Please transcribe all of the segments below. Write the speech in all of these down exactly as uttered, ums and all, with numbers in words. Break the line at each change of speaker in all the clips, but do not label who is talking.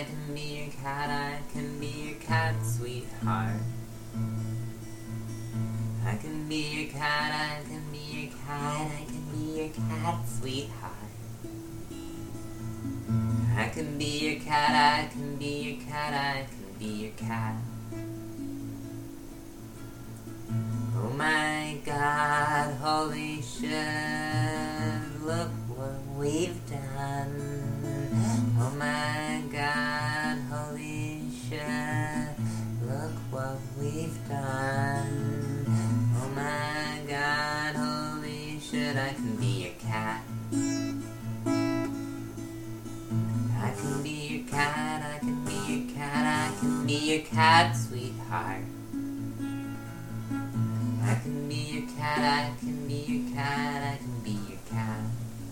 I can be your cat, I can be your cat, sweetheart. I can be your cat, I can be your cat, I can be your cat, sweetheart. I can be your cat, I can be your cat, I can be your cat. Oh my God, holy shit, look what we've done. Oh my God, holy shit, look what we've done. Oh my God, holy shit, I can be your cat. I can be your cat, I can be your cat, I can be your cat, sweetheart. I can be your cat, I can be your cat, I can be your cat.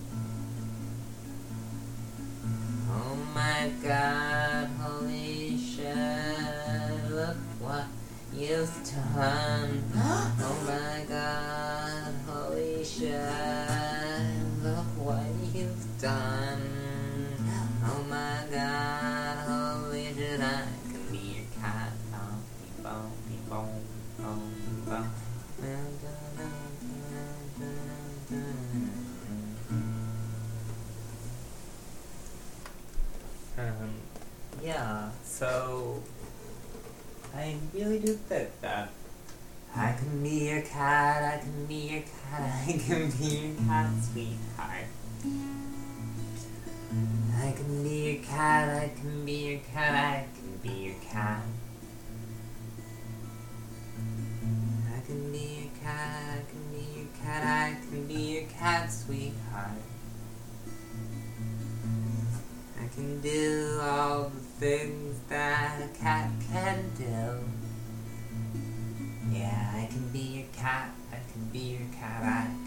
Oh my God, holy shit, look what you've done. Oh my God, holy shit, look what you've done. Oh my God, holy shit, I can be your cat. Boom, boom, boom, boom, boom. Um, yeah, so I really do think that I can be your cat, I can be your cat, I can be your cat, sweetheart. I can be your cat, I can be your cat, I can be your cat. I can be your cat, I can be your cat, I can be your cat, sweetheart. I can do all the things that a cat can do. Yeah, I can be your cat, I can be your cat, I